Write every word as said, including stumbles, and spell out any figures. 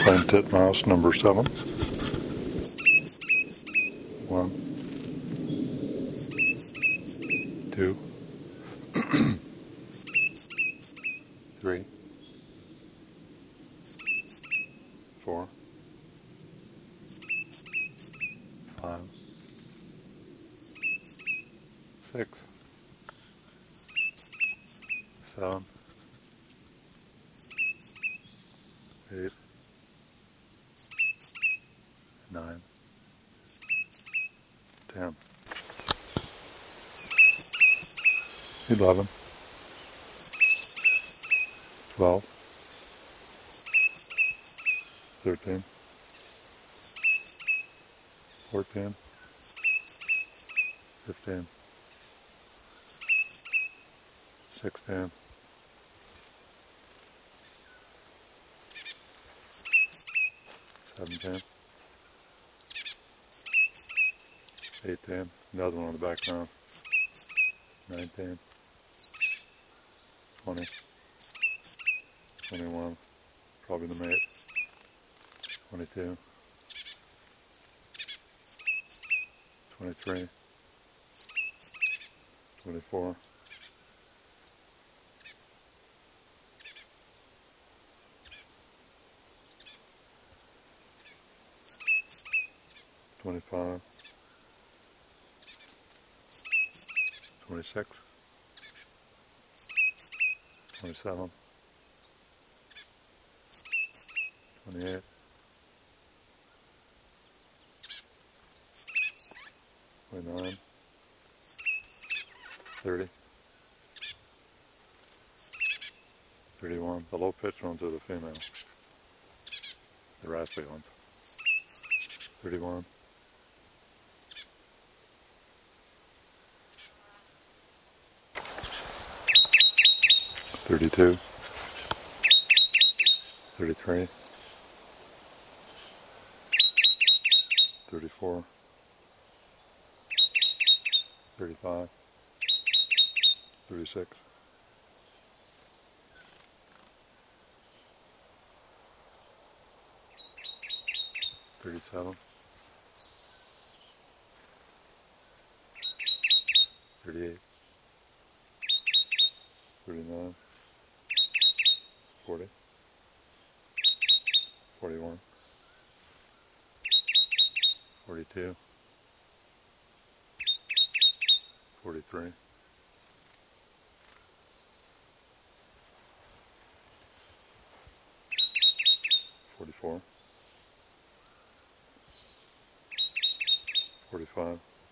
Plain titmouse number seven. One, two, three, four, five, six, seven, eight, nine, ten, eleven, twelve, thirteen, fourteen, fifteen, sixteen, seventeen, eighteen, another one on the background, nineteen, twenty, twenty-one, probably the mate, twenty-two, twenty-three, twenty-four, twenty-five, twenty-six, twenty-seven, twenty-eight, twenty-nine, thirty, thirty-one. The low pitch ones are the female, the raspy ones. thirty-one, thirty-two, thirty-three, thirty-four, thirty-five, thirty-six, thirty-seven, thirty-eight, thirty-nine, forty, forty-one, forty-two, forty-three, forty-four, forty-five,